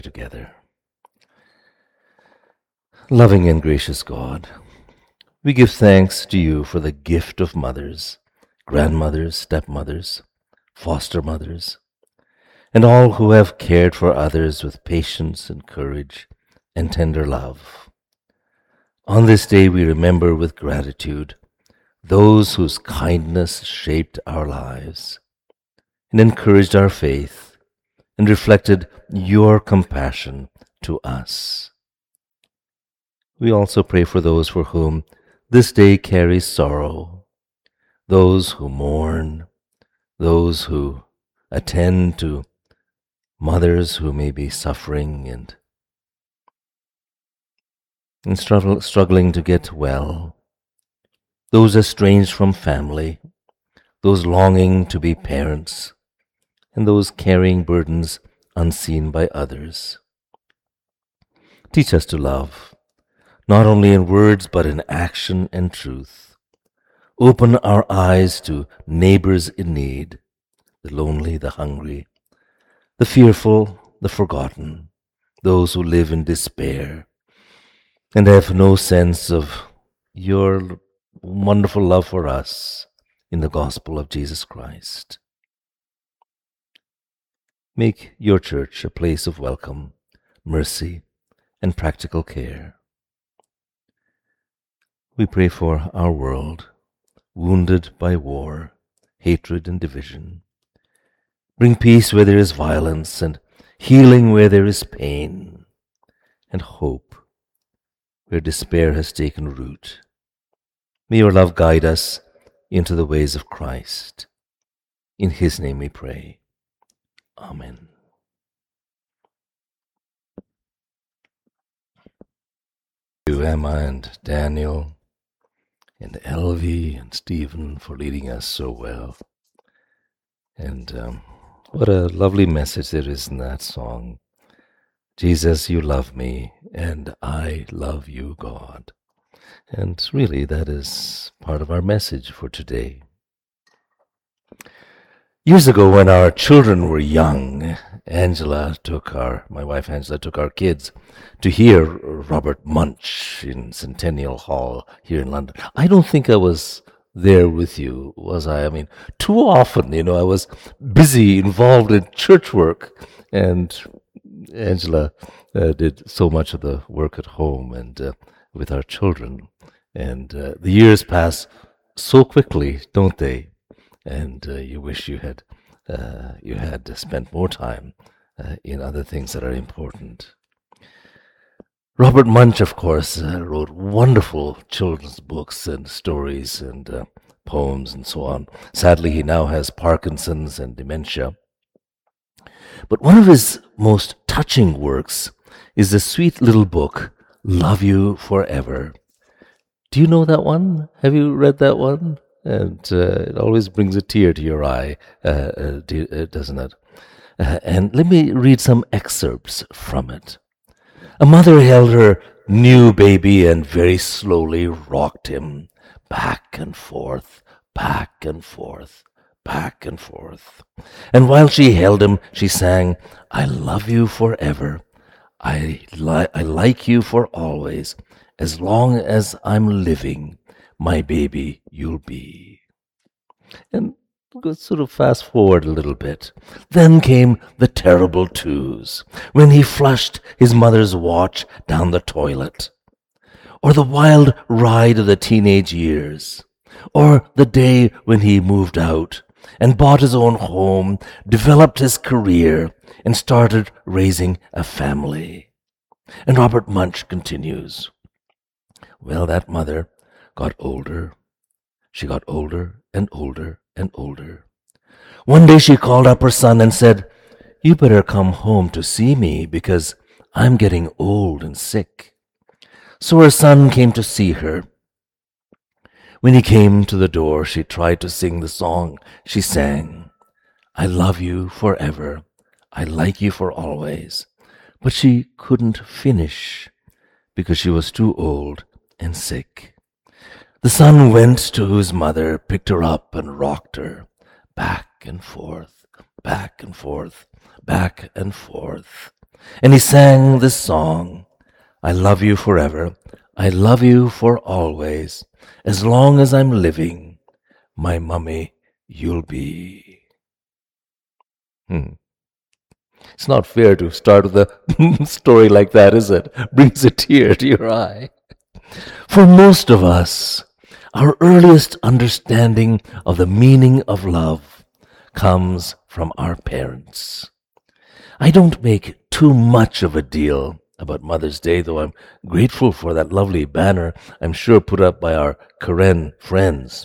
together. Loving and gracious God, we give thanks to you for the gift of mothers, grandmothers, stepmothers, foster mothers, and all who have cared for others with patience and courage and tender love. On this day we remember with gratitude those whose kindness shaped our lives and encouraged our faith and reflected your compassion to us. We also pray for those for whom this day carries sorrow, those who mourn, those who attend to mothers who may be suffering and struggling to get well, those estranged from family, those longing to be parents, and those carrying burdens unseen by others. Teach us to love, not only in words but in action and truth. Open our eyes to neighbors in need, the lonely, the hungry, the fearful, the forgotten, those who live in despair and have no sense of your wonderful love for us in the gospel of Jesus Christ. Make your church a place of welcome, mercy, and practical care. We pray for our world, wounded by war, hatred, and division. Bring peace where there is violence, and healing where there is pain, and hope where despair has taken root. May your love guide us into the ways of Christ. In his name we pray. Amen. Thank you, Emma and Daniel and Elvie and Stephen for leading us so well. And what a lovely message there is in that song. Jesus, you love me, and I love you, God. And really, that is part of our message for today. Years ago, when our children were young, my wife Angela took our kids to hear Robert Munch in Centennial Hall here in London. I don't think I was there with you, was I? I mean, too often, I was busy, involved in church work, and Angela did so much of the work at home and with our children. And the years pass so quickly, don't they? And you wish you had spent more time in other things that are important. Robert Munch, of course, wrote wonderful children's books and stories and poems and so on. Sadly, he now has Parkinson's and dementia. But one of his most touching works is the sweet little book, Love You Forever. Do you know that one? Have you read that one? And it always brings a tear to your eye, doesn't it? And let me read some excerpts from it. A mother held her new baby and very slowly rocked him back and forth, back and forth, back and forth. And while she held him, she sang, I love you forever. I like you for always. As long as I'm living, my baby you'll be. And go sort of fast forward a little bit. Then came the terrible twos, when he flushed his mother's watch down the toilet, or the wild ride of the teenage years, or the day when he moved out and bought his own home, developed his career, and started raising a family. And Robert Munch continues, well, that mother got older. She got older and older and older. One day she called up her son and said, you better come home to see me because I'm getting old and sick. So her son came to see her. When he came to the door, she tried to sing the song she sang, I love you forever. I like you for always. But she couldn't finish because she was too old and sick. The son went to his mother, picked her up and rocked her back and forth, back and forth, back and forth. And he sang this song, I love you forever, I love you for always, as long as I'm living, my mummy you'll be. It's not fair to start with a story like that, is it? Brings a tear to your eye. For most of us, our earliest understanding of the meaning of love comes from our parents. I don't make too much of a deal about Mother's Day, though I'm grateful for that lovely banner I'm sure put up by our Karen friends.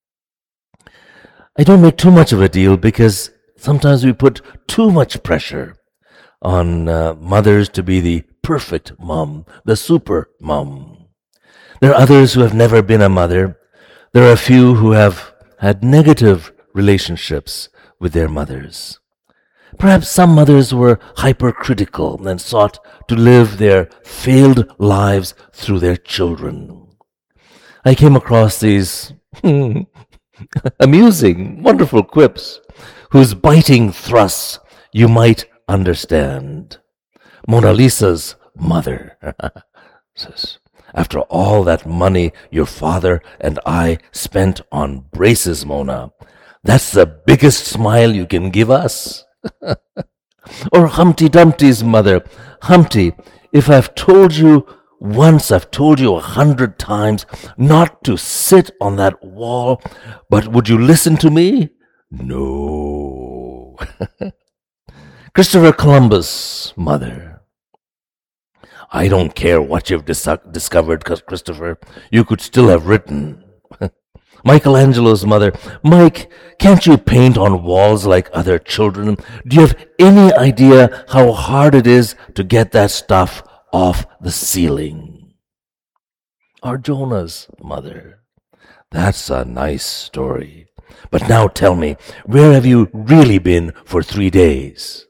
I don't make too much of a deal because sometimes we put too much pressure on mothers to be the perfect mom, the super mom. There are others who have never been a mother. There are a few who have had negative relationships with their mothers. Perhaps some mothers were hypercritical and sought to live their failed lives through their children. I came across these amusing, wonderful quips whose biting thrusts you might understand. Mona Lisa's mother says, after all that money your father and I spent on braces, Mona, that's the biggest smile you can give us. Or Humpty Dumpty's mother, Humpty, if I've told you once, I've told you 100 times not to sit on that wall, but would you listen to me? No. Christopher Columbus' mother. I don't care what you've discovered, Christopher. You could still have written. Michelangelo's mother. Mike, can't you paint on walls like other children? Do you have any idea how hard it is to get that stuff off the ceiling? Or Jonah's mother. That's a nice story. But now tell me, where have you really been for 3 days?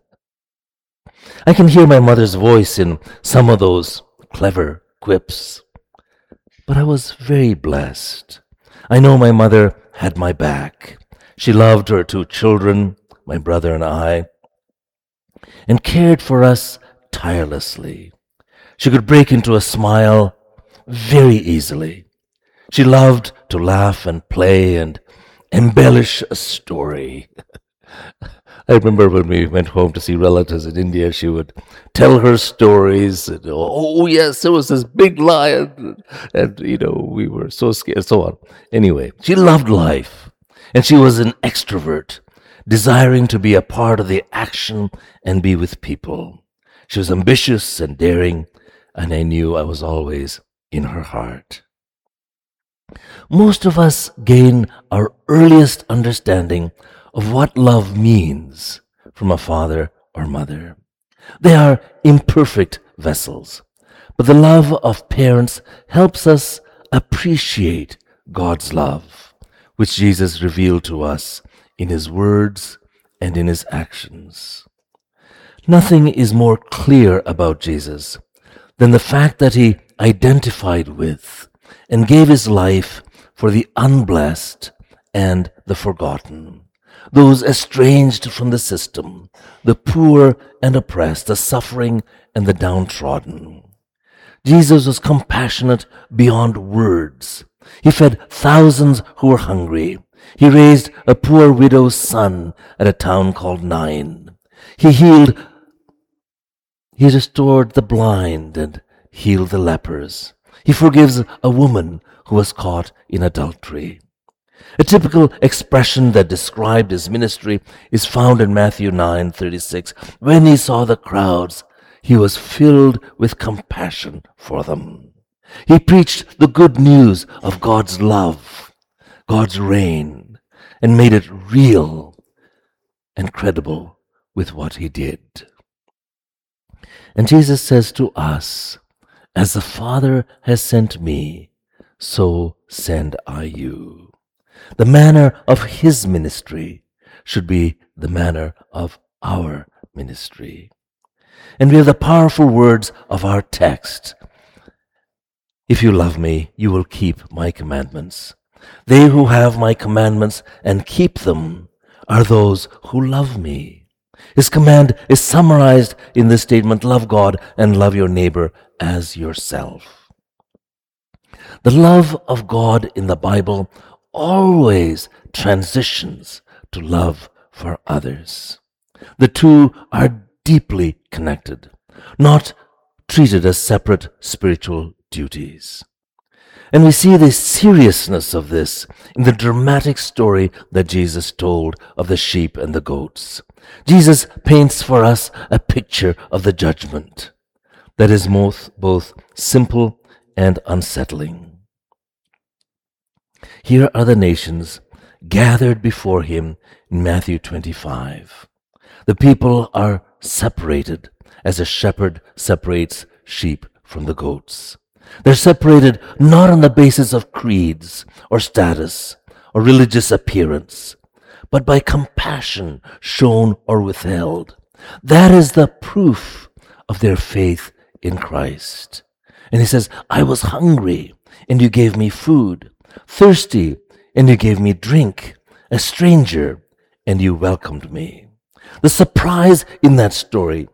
I can hear my mother's voice in some of those clever quips. But I was very blessed. I know my mother had my back. She loved her 2 children, my brother and I, and cared for us tirelessly. She could break into a smile very easily. She loved to laugh and play and embellish a story. I remember when we went home to see relatives in India, she would tell her stories. And, oh, yes, there was this big lion. And, we were so scared, so on. Anyway, she loved life. And she was an extrovert, desiring to be a part of the action and be with people. She was ambitious and daring, and I knew I was always in her heart. Most of us gain our earliest understanding of what love means from a father or mother. They are imperfect vessels, but the love of parents helps us appreciate God's love, which Jesus revealed to us in his words and in his actions. Nothing is more clear about Jesus than the fact that he identified with and gave his life for the unblessed and the forgotten, those estranged from the system, the poor and oppressed, the suffering and the downtrodden. Jesus was compassionate beyond words. He fed thousands who were hungry. He raised a poor widow's son at a town called Nain. He restored the blind and healed the lepers. He forgives a woman who was caught in adultery. A typical expression that described his ministry is found in Matthew 9:36. When he saw the crowds, he was filled with compassion for them. He preached the good news of God's love, God's reign, and made it real and credible with what he did. And Jesus says to us, as the Father has sent me, so send I you. The manner of his ministry should be the manner of our ministry. And we have the powerful words of our text. If you love me, you will keep my commandments. They who have my commandments and keep them are those who love me. His command is summarized in this statement: love God and love your neighbor as yourself. The love of God in the Bible always transitions to love for others. The two are deeply connected, not treated as separate spiritual duties. And we see the seriousness of this in the dramatic story that Jesus told of the sheep and the goats. Jesus paints for us a picture of the judgment that is both simple and unsettling. Here are the nations gathered before him in Matthew 25. The people are separated as a shepherd separates sheep from the goats. They're separated not on the basis of creeds or status or religious appearance, but by compassion shown or withheld. That is the proof of their faith in Christ. And he says, I was hungry, and you gave me food, thirsty, and you gave me drink, a stranger, and you welcomed me. The surprise in that story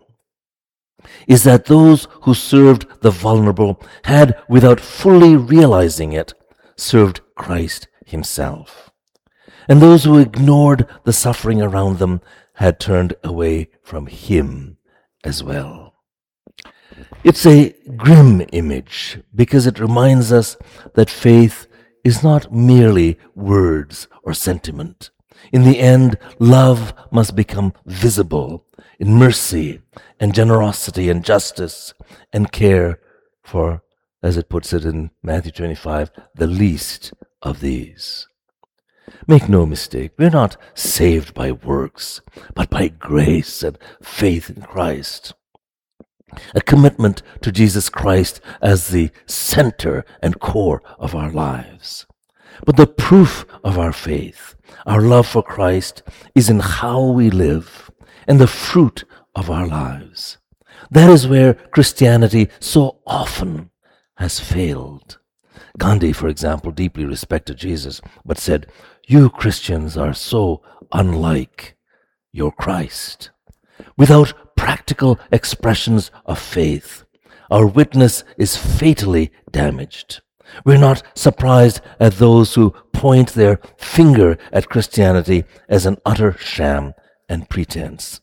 is that those who served the vulnerable had, without fully realizing it, served Christ himself. And those who ignored the suffering around them had turned away from him as well. It's a grim image because it reminds us that faith is not merely words or sentiment. In the end, love must become visible in mercy and generosity and justice and care for, as it puts it in Matthew 25, the least of these. Make no mistake, we're not saved by works, but by grace and faith in Christ. A commitment to Jesus Christ as the center and core of our lives. But the proof of our faith, our love for Christ, is in how we live and the fruit of our lives. That is where Christianity so often has failed. Gandhi, for example, deeply respected Jesus, but said, "You Christians are so unlike your Christ." Without practical expressions of faith, our witness is fatally damaged. We're not surprised at those who point their finger at Christianity as an utter sham and pretense.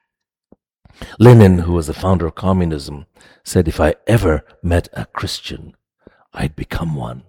Lenin, who was the founder of communism, said, "If I ever met a Christian, I'd become one."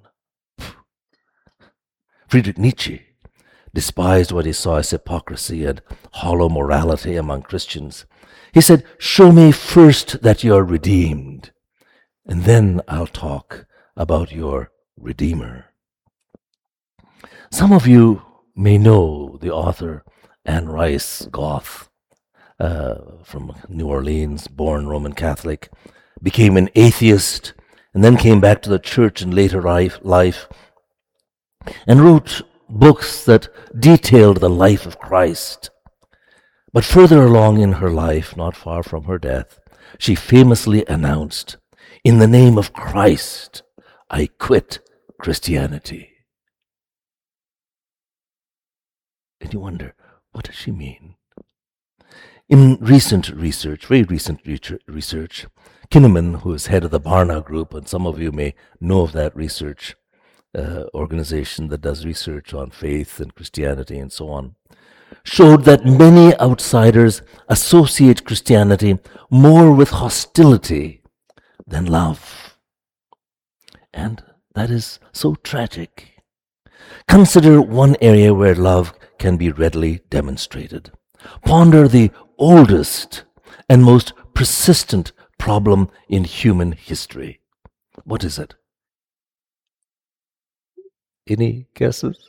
Friedrich Nietzsche despised what he saw as hypocrisy and hollow morality among Christians. He said, "Show me first that you're redeemed, and then I'll talk about your Redeemer." Some of you may know the author Anne Rice Goth, from New Orleans, born Roman Catholic, became an atheist, and then came back to the church in later life, and wrote books that detailed the life of Christ. But further along in her life, not far from her death, she famously announced, "In the name of Christ, I quit Christianity." And you wonder, what does she mean? In recent research, very recent research, Kinnaman, who is head of the Barna Group, and some of you may know of that research organization that does research on faith and Christianity and so on, showed that many outsiders associate Christianity more with hostility than love. And that is so tragic. Consider one area where love can be readily demonstrated. Ponder the oldest and most persistent problem in human history. What is it? Any guesses?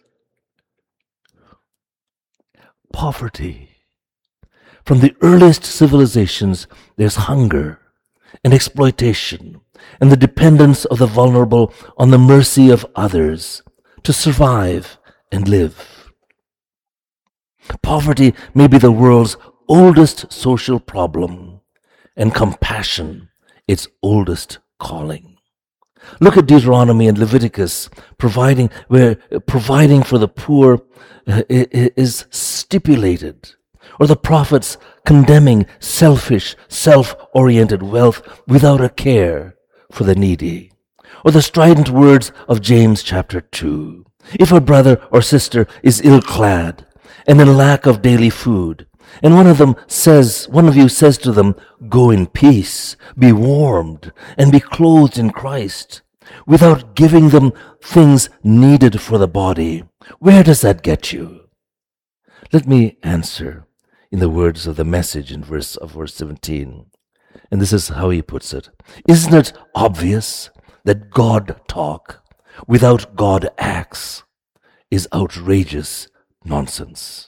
Poverty. From the earliest civilizations, there's hunger and exploitation and the dependence of the vulnerable on the mercy of others to survive and live. Poverty may be the world's oldest social problem, and compassion its oldest calling. Look at Deuteronomy and Leviticus, providing for the poor is stipulated. or the prophets condemning selfish, self-oriented wealth without a care for the needy, or the strident words of James chapter 2. If a brother or sister is ill-clad and in lack of daily food, and one of you says to them, "Go in peace, be warmed, and be clothed in Christ," without giving them things needed for the body, where does that get you? Let me answer in the words of the Message in verse 17. And this is how he puts it. Isn't it obvious that God talk without God acts is outrageous nonsense?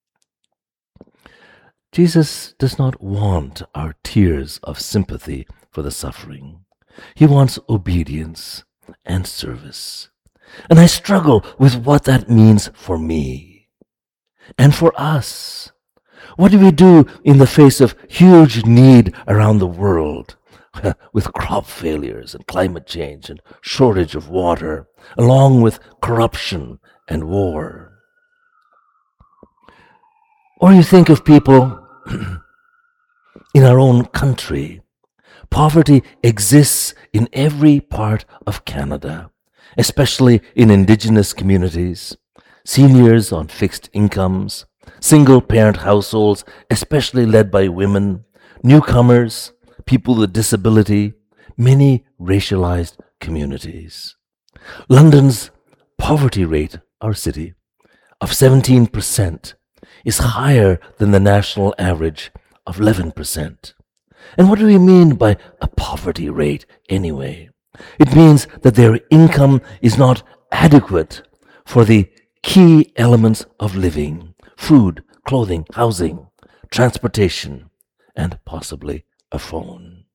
Jesus does not want our tears of sympathy for the suffering. He wants obedience and service. And I struggle with what that means for me and for us. What do we do in the face of huge need around the world with crop failures and climate change and shortage of water, along with corruption and war? Or you think of people in our own country. Poverty exists in every part of Canada, especially in Indigenous communities, seniors on fixed incomes, single-parent households, especially led by women, newcomers, people with disability, many racialized communities. London's poverty rate, our city, of 17% is higher than the national average of 11%. And what do we mean by a poverty rate anyway? It means that their income is not adequate for the key elements of living: food, clothing, housing, transportation, and possibly a phone.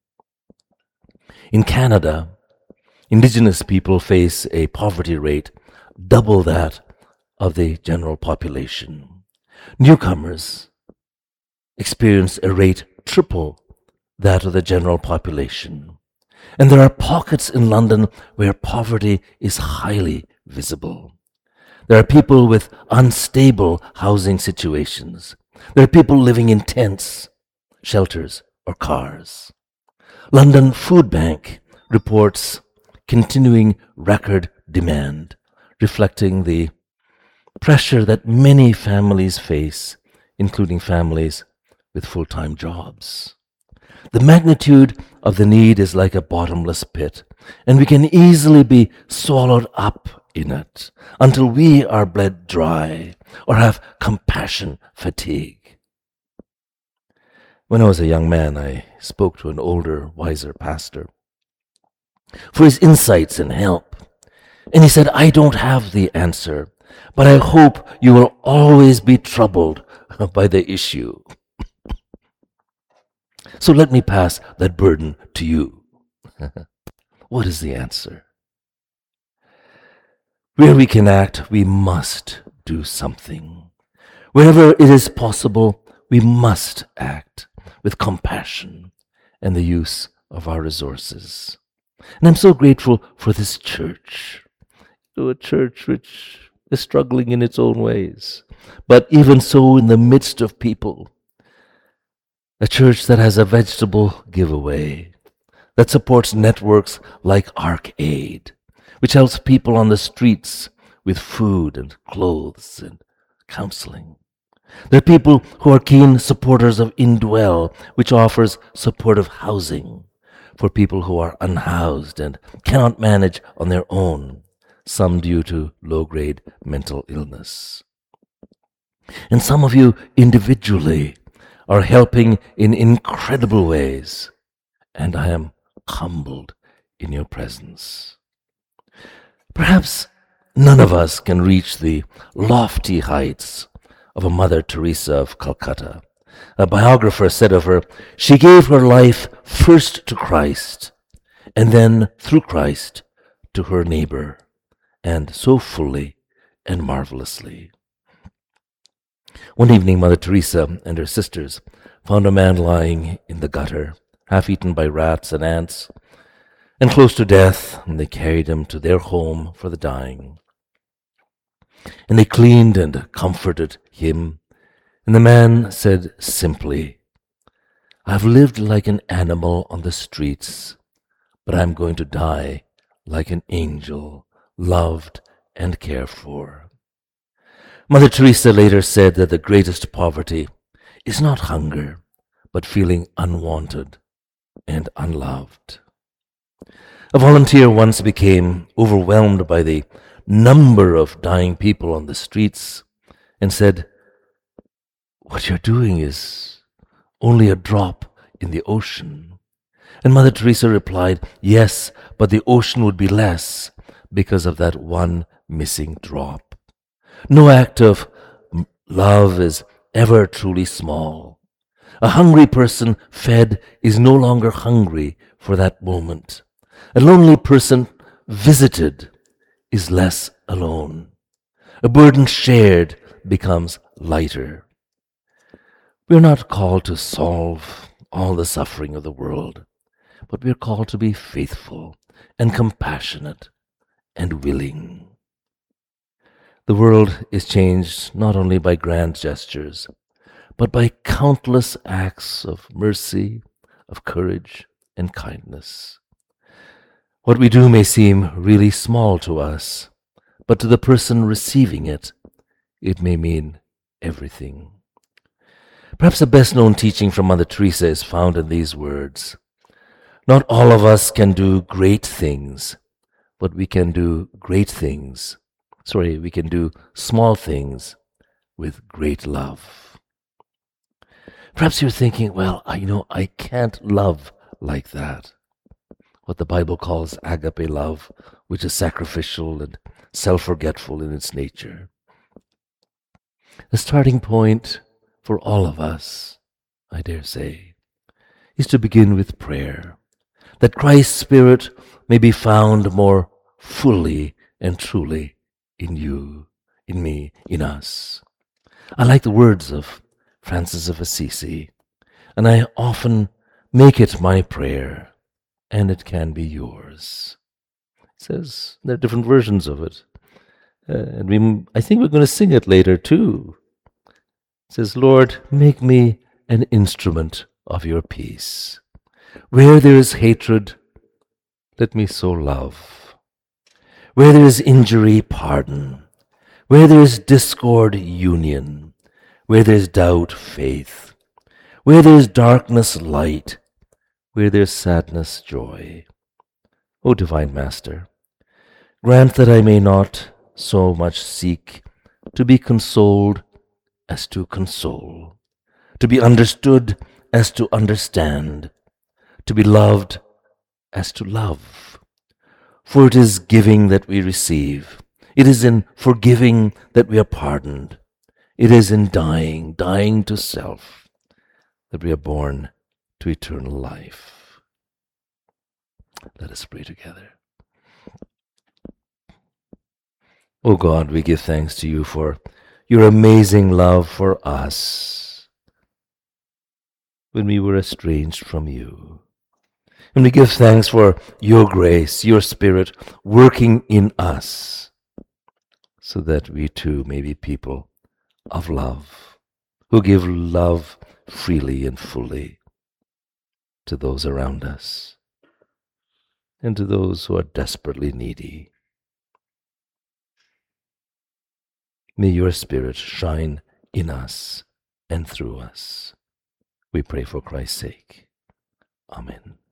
In Canada, Indigenous people face a poverty rate double that of the general population. Newcomers experience a rate triple that of the general population. And there are pockets in London where poverty is highly visible. There are people with unstable housing situations. There are people living in tents, shelters, or cars. London Food Bank reports continuing record demand, reflecting the pressure that many families face, including families with full-time jobs. The magnitude of the need is like a bottomless pit, and we can easily be swallowed up in it until we are bled dry or have compassion fatigue. When I was a young man, I spoke to an older, wiser pastor for his insights and help. And he said, "I don't have the answer, but I hope you will always be troubled by the issue." So let me pass that burden to you. What is the answer? Where we can act, we must do something. Wherever it is possible, we must act with compassion and the use of our resources. And I'm so grateful for this church, a church which is struggling in its own ways, but even so in the midst of people, a church that has a vegetable giveaway, that supports networks like ArcAid, which helps people on the streets with food and clothes and counseling. There are people who are keen supporters of Indwell, which offers supportive housing for people who are unhoused and cannot manage on their own, some due to low-grade mental illness. And some of you individually are helping in incredible ways, and I am humbled in your presence. Perhaps none of us can reach the lofty heights of a Mother Teresa of Calcutta. A biographer said of her, "She gave her life first to Christ, and then through Christ to her neighbor, and so fully and marvelously." One evening, Mother Teresa and her sisters found a man lying in the gutter, half eaten by rats and ants, and close to death, and they carried him to their home for the dying. And they cleaned and comforted him, And the man said simply, I've lived like an animal on the streets, but I'm going to die like an angel, loved and cared for. Mother Teresa later said that the greatest poverty is not hunger, but feeling unwanted and unloved. A volunteer once became overwhelmed by the number of dying people on the streets and said, what you're doing is only a drop in the ocean. And Mother Teresa replied, yes, but the ocean would be less because of that one missing drop. No act of love is ever truly small. A hungry person fed is no longer hungry for that moment. A lonely person visited is less alone. A burden shared becomes lighter. We're not called to solve all the suffering of the world, but we're called to be faithful and compassionate and willing. The world is changed not only by grand gestures, but by countless acts of mercy, of courage, and kindness. What we do may seem really small to us, but to the person receiving it, it may mean everything. Perhaps the best-known teaching from Mother Teresa is found in these words. Not all of us can do great things, but we can do great things. We can do small things with great love. Perhaps you're thinking, well, I can't love like that. What the Bible calls agape love, which is sacrificial and self-forgetful in its nature. The starting point for all of us, I dare say, is to begin with prayer, that Christ's Spirit may be found more fully and truly in you, in me, in us. I like the words of Francis of Assisi, and I often make it my prayer, and it can be yours. It says there are different versions of it. I think we're going to sing it later too. It says, Lord, make me an instrument of your peace. Where there is hatred, let me sow love. Where there is injury, pardon. Where there is discord, union. Where there is doubt, faith. Where there is darkness, light. Where there is sadness, joy. O Divine Master, grant that I may not so much seek to be consoled as to console, to be understood as to understand, to be loved as to love. For it is giving that we receive. It is in forgiving that we are pardoned. It is in dying to self, that we are born to eternal life. Let us pray together. O God, we give thanks to you for your amazing love for us when we were estranged from you. And we give thanks for your grace, your Spirit working in us, so that we too may be people of love, who give love freely and fully to those around us and to those who are desperately needy. May your Spirit shine in us and through us. We pray for Christ's sake. Amen.